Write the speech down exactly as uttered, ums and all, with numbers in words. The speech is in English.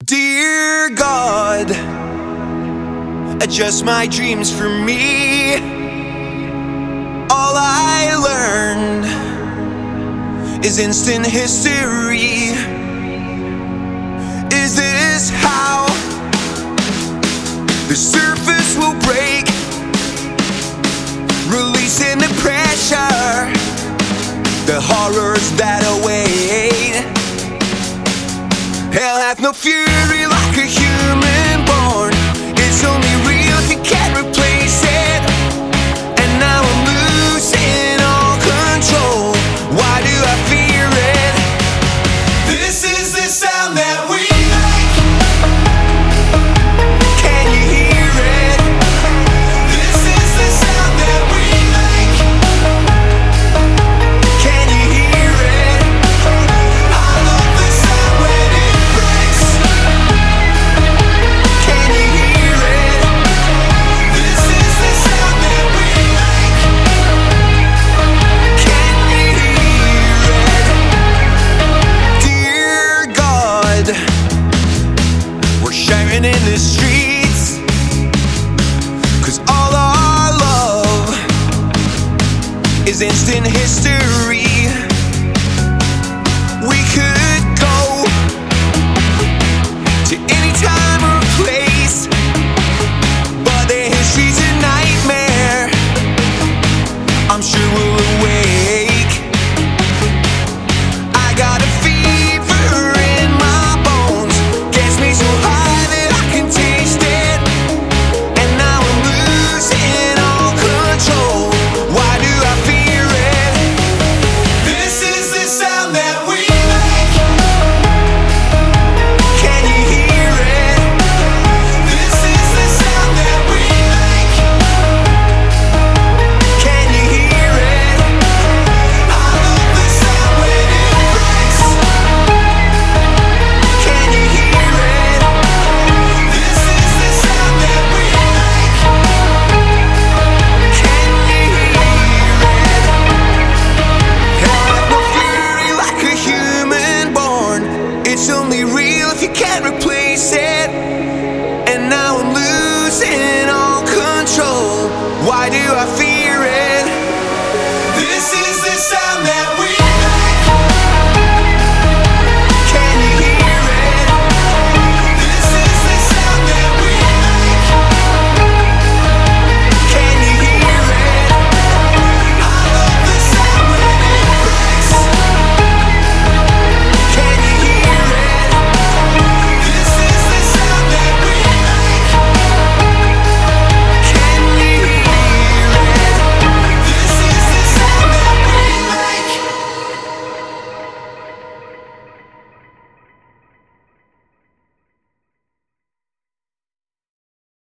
Dear God, adjust my dreams for me. All I learned is instant history. Is this how the surface will break, releasing the pressure, the horrors that await? Hell hath no fury like a human born. It's only real if you can't replace it. And now I'm losing all control. Why do I fear it? This is the sound that we make. Can you hear it? This is the sound that we make. Can you hear it? I love the sound when it breaks. Can you hear it? This is the sound that we make. Can you hear it? Dear God, we're sharing in the streets, 'cause all our love is instant history.